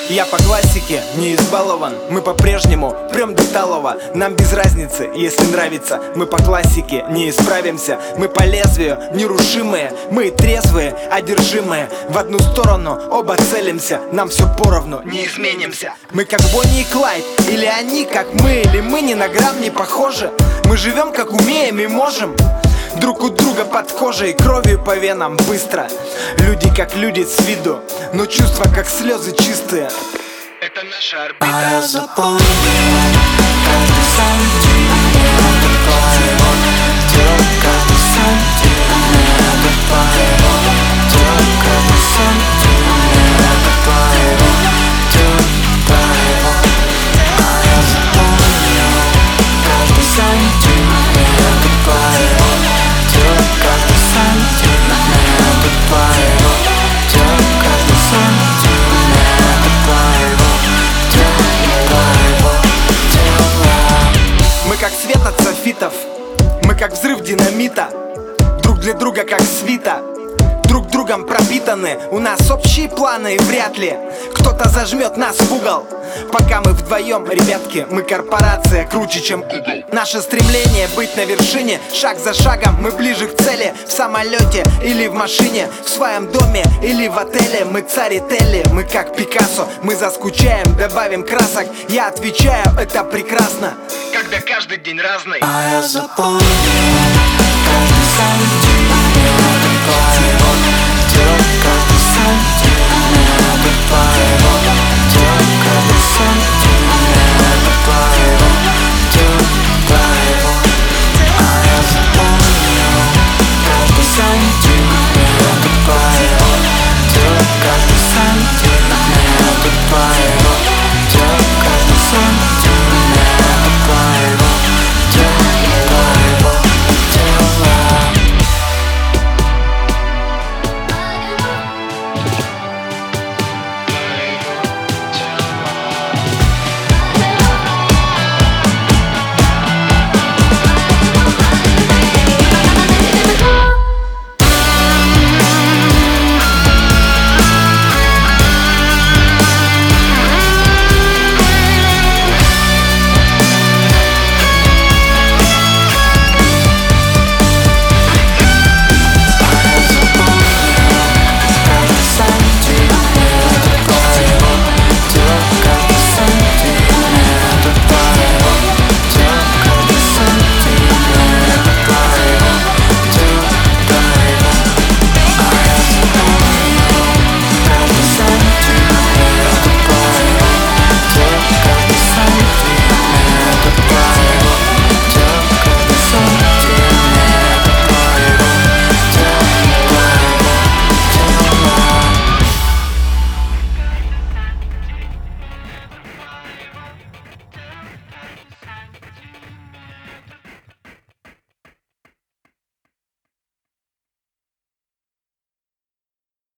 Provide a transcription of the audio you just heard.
Я по классике не избалован. Мы по-прежнему прям до талого. Нам без разницы, если нравится. Мы по классике не исправимся. Мы по лезвию нерушимые. Мы трезвые, одержимые. В одну сторону оба целимся. Нам все поровну, не изменимся. Мы как Бонни и Клайд. Или они как мы, или мы ни на грамм не похожи. Мы живем как умеем и можем. Друг у друга под кожей, кровью по венам быстро. Люди как люди с виду, но чувства как слезы чистые. Это наша орбита. А я запомнил каждый сантиметр твоего тела, каждый сантиметр твоего тела, каждый сантиметр твоего тела, твоего. А я запомнил каждый сантиметр твоего тела, каждый сантиметр твоего тела, каждый сантиметр твоего тела, тела. Мы как свет от софитов, мы как взрыв динамита. Друг для друга как свита, друг другом пропитаны. У нас общие планы и вряд ли кто-то зажмет нас в угол. Пока мы вдвоем, ребятки, мы корпорация круче, чем Google. Наше стремление быть на вершине, шаг за шагом мы ближе к цели. В самолете или в машине, в своем доме или в отеле. Мы цари Телли, мы как Пикассо. Мы заскучаем, добавим красок. Я отвечаю, это прекрасно, когда каждый день разный. А я запомнил каждый сантиметр твоего